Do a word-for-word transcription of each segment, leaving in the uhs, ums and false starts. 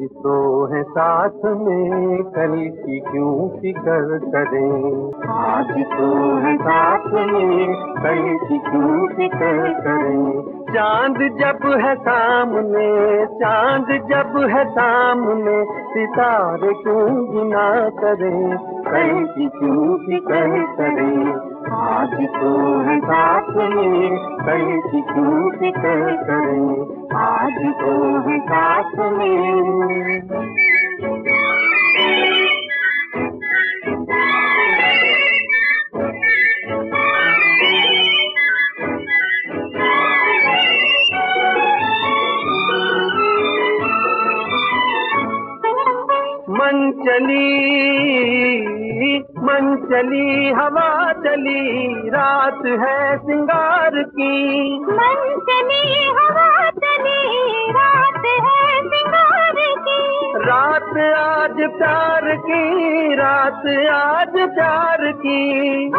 तो है साथ में, कल की क्यों फिक्र करें। आज तो है साथ में, कल की क्यों फिक्र करें। चांद जब है सामने, चांद जब है सामने, सितारे क्यों गिना करें, कल की क्यों फिक्र करें। आज तो है साथ में, कल की क्यों फिक्र करें। आज तो है साथ में। मन चली मन चली हवा चली, रात है सिंगार की। मन चली हवा चली, रात है सिंगार की। रात आज प्यार की, रात आज प्यार की।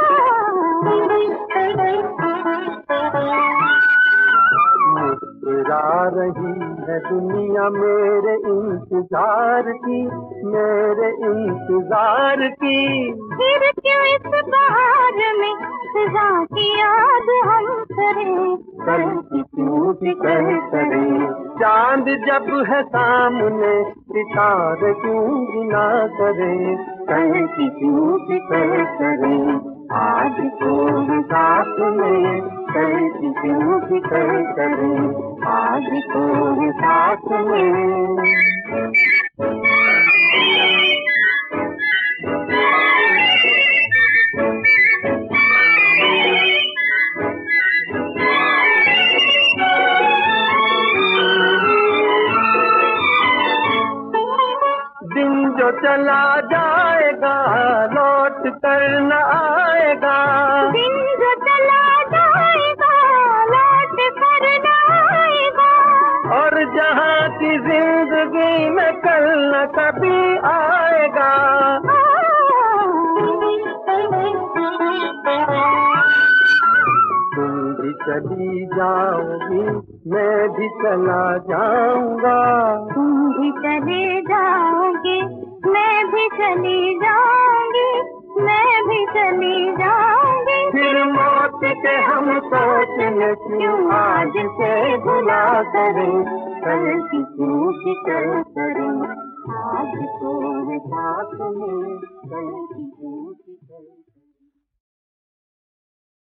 मुस्कुरा रही है दुनिया मेरे इंतजार की, मेरे इंतजार की। फिर क्यों इस बहार में सजा की याद हम करें, कल की क्यों फिक्र करें। चांद जब है सामने, सितारे क्यों गिना करें, कल की क्यों फिक्र करें। आज तो है साथ में, कल की क्यों फिक्र करें। आज तो है साथ में। दिन जो चला जाएगा, लौट कर न आएगा। दिन जो चला जाएगा, लौट कर न आएगा। और जहाँ की जिंदगी में कल न कभी आएगा। तुम भी चली जाओगी, मैं भी चला जाऊंगा। तुम भी चले जाओगे, मैं भी चली जाऊंगी, मैं भी चली जाऊंगी। फिर मौत के हम सोचने क्यों आज से भुला करें, कल की क्यों फिक्र करें। आज तो है साथ में, कल की क्यों